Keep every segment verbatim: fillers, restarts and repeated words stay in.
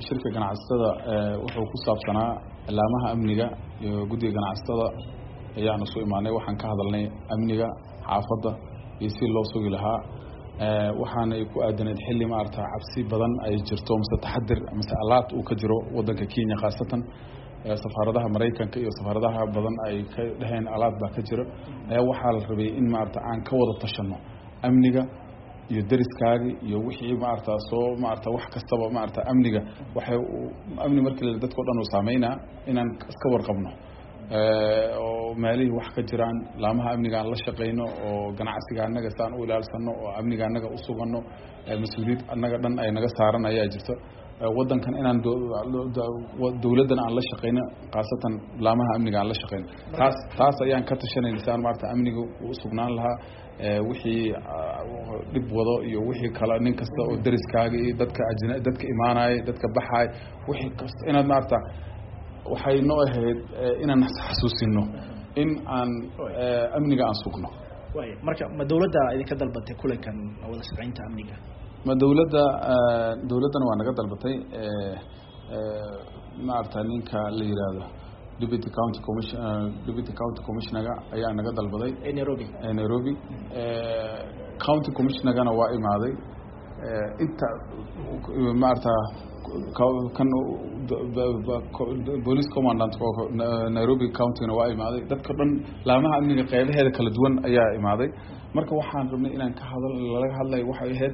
shirka ganacsatada wuxuu ku saabsanaa laamaha amniga iyo guddiga ganacsatada ayaanu soo imaanay waxaan ka hadalnay amniga xaafadda iyo si loo sugi lahaa waxaana ay ku aadaneed xilli maarta cabsi badan ay jirto mise taxadir mise alaad uu ka jiro wadanka Kenya khaasatan safaaradaha Mareykanka iyo safaaradaha badan ay ka dhaheen alaad baa ka jira ayaa waxaa la rabay in maarta aan ka wada tashano amniga iyo dariskaagi iyo wixii maarta soo maarta wax kastaba maarta amniga waxay amni markii dadka dhan uu saameynaa inaan iska warqabno ee oo meelihii wax ka jiraan laamaha amniga aan la shaqeyno oo ganacsiga anaga saan u ilaalsano oo amniga anaga u sugano mas'uuliyad anaga dhan ay naga saaran ayaa jirto wadankan inaan dawladdan aan la shaqeyno qaasatan laamaha amniga aan la shaqeyno taas taas ayaan ka tashanayna saan maarta amniga u sugnaan lahaa wixii dib wado iyo wixii kala nin kasta oo dariskaaga iyo dadka ajnabi dadka imaanay dadka baxay wixii kasta inaad maarta waxay noo ahayd inaan xasuusino in aan amniga aan sugno way marka ma dawladda idinka dalbatay kulankan wada shaqeynta amniga ma dawladda dawladdan waa naga dalbatay ee maarta ninka la yiraahdo Deputy County Commissioner Deputy County Commissioner ayaa naga dalbaday ee Nairobi ee Nairobi ee County Commissioner-gana waa imaaday inta maarta kan police commandant Nairobi County-na waa imaaday dadka dhan laamaha amniga qeybaheeda kala duwan ayaa imaaday marka waxaan rabnay inaan ka hadal laga hadlay waxay ahayd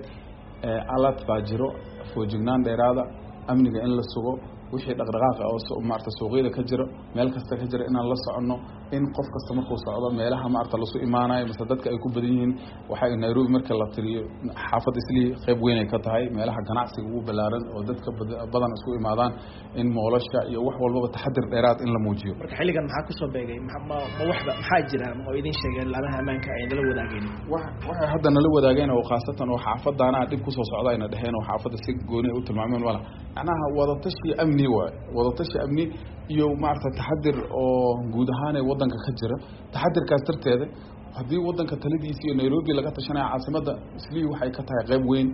alaad baa jiro foojignaan dheeraada amniga in la sugo wixii dhaqdhaqaaq oo maarta suuqyada ka jiro meel kasta ka jira inaan la socono in qof kasta markuu socdo meelaha maarta la soo imaanayo mise dadka ay ku badan yihiin waxay Nairobi marka la tiriyo xaafad islii qayb weyn ay ka tahay meelaha ganacsiga ugu balaaran oo dadka badan isku imaadaan in moolasha iyo wax walba taxadir dheeraad in la muujiyo marka xilligan maxaa ku soo beegay ma waxba maxaa jira oo idin sheegeen laamaha amaanka ay nala wadaageen waxa hadda nala wadaageen oo khaasatan oo xaafadana dib ku soo socdayna dhaheen oo xaafadda si gooni u tilmaameen wala macnaha wada tashi amni waa wada tashi amni iyo maarta taxadir oo guud ahaan ay wadanka ka jira taxadirkaas darteeda hadii wadanka taladiisa iyo Nairobi laga tashanayo caasimada islii waxay ka tahay qayb weyn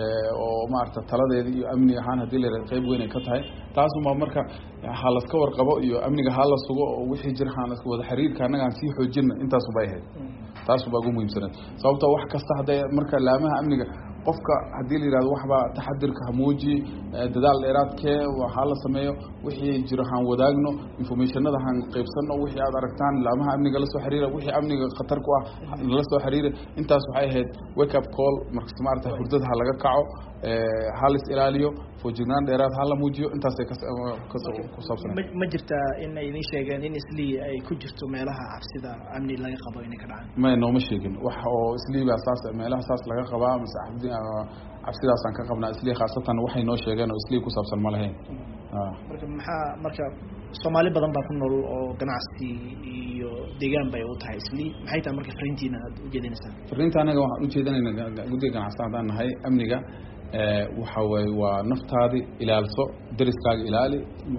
oo maarta taladeeda iyo amni ahaan hadii la yiraahdo qayb weyn ay ka tahay taas uma marka hal iska warqabo iyo amniga hal la sugo oo wixii jiraan iska wada xiriirka anaga aan si xoojino intaas u baahay taas uba ugu muhiimsan sababtoo wax kasta haday marka laamaha amniga qofka hadii la yiraahdo waxba taxadirka hamuuji dadaal dheeraadkee waxa la sameeyo wixii jiraan wadaagno informationada han qaybsano wixii aad aragtaan laamaha amniga la soo xiriira wixii amniga khatar ku ah la soo xiriira intaas waxay ahayd wake up call marka smarta hurdada laga kaco ee halis ilaaliyo foojignaan dheeraad hal la muujiyo intaas ay ka soo saabsan ma jirta in ay idin sheegeen in islii ay ku jirto meelaha cabsida amni laga qabo in ka dhacaan ma nooma sheegin wax oo islii baa saas meelaha saas laga qabaa mas'axdi cabsidaas aan ka qabnaa islii khaasatan waxay noo sheegeen oo islii ku saabsan ma lahayn marka maxaa marka Soomaali badan baa ku nool oo ganacsi iyo deegaan bay u tahay islii maxay tahay marka fariintiina aad u jeedinaysaa fariinta anaga waxaan u jeedinaynaa guddiga ganacsiga aan nahay amniga ee waxa way waa naftaadi ilaalso dariskaaga ilaali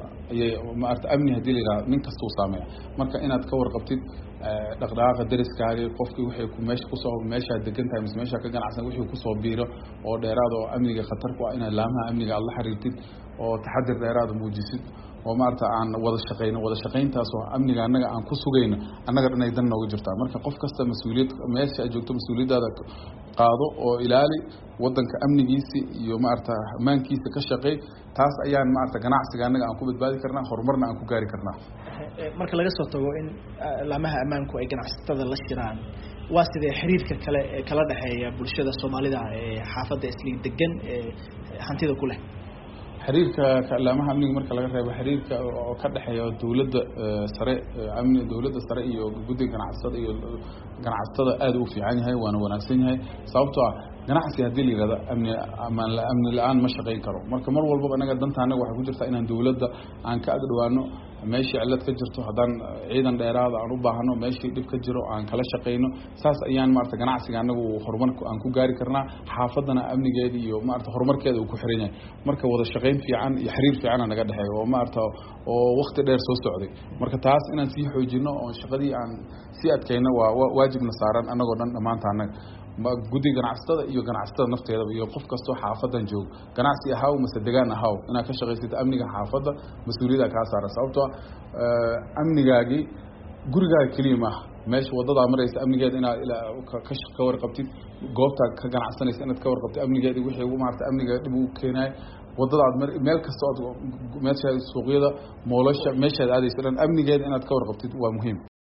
maarta amni hadii la nin kasta uu saameeyo marka inaad ka warqabtid dhaqdhaqaaqa dariskaaga qofkii wixii ku meesha ku soo meesha degan tahay meesha ka ganacsan wixii ku soo biiro oo dheeraad oo amniga khatar ku ah in laamaha amniga Allah xiriirtid oo taxadir dheeraad muujisid oo maarta aan wada shaqeyno wada shaqeyntaas oo amniga anaga aan ku sugayno anaga dhanay dan noogu jirtaa marka qof kasta mas'uuliyad meesha ay joogto mas'uuliyadaada qaado oo ilaali wadanka amnigiisa iyo maarta amaankiisa ka shaqeey taas ayaan maarta ganacsiga anaga aan ku badbaadi karnaa horumarna aan ku gaari karnaa marka laga soo tago in laamaha amaanku ay ganacsatada la shiraan waa sidee xiriirka kale ee kala dhaxeeya bulshada Soomaalida ee xaafadda islii degan ee hantida ku leh xiriirka laamaha amniga marka laga reebo xiriirka oo ka dhaxeeyo dawladda sare amni dawladda sare iyo guddiga ganacsatada iyo ganacsatada aad u fiican yahay waana wanaagsan yahay sababtoo ah ganacsi hadii la yiraahdo amni amaan la amni la'aan ma shaqeyn karo marka mar walba anaga danta anaga waxa ku jirta inaan dawladda aan ka agdhawaano meeshii cilad ka jirto hadaan ciidan dheeraad aan u baahano meeshii dib ka jiro aan kala shaqeyno saas ayaan maarta ganacsiga anagu horumar aan ku gaari karnaa xaafadana amnigeeda iyo maarta horumarkeeda uu ku xiran yahay marka wada shaqeyn fiican iyo xiriir fiican naga dhaxeeyo oo maarta oo waqti dheer soo socday marka taas inaan sii xoojino oo shaqadii aan si adkayna waa waajibna saaran anagoo dhan dhamaanta anaga guddi ganacsatada iyo ganacsatada nafteeda iyo qof kastoo xaafadan joog ganacsi ahaw mise degaan ahaw inaad ka shaqaysato amniga xaafadda mas-uuliyadda kaa saaran sababtoo amnigaagii gurigaaga keliya maaha meesha wadadaa maraysa amnigeeda inaad ka warqabtid goobtaa ka ganacsanaysa inaad ka warqabtid amnigeeda wixii maarata amniga dhib u keenayo wadadaad meel kasta ood meesha suuqyada moolasha meeshaad aadayso dhan amnigeeda inaad ka warqabtid waa muhiim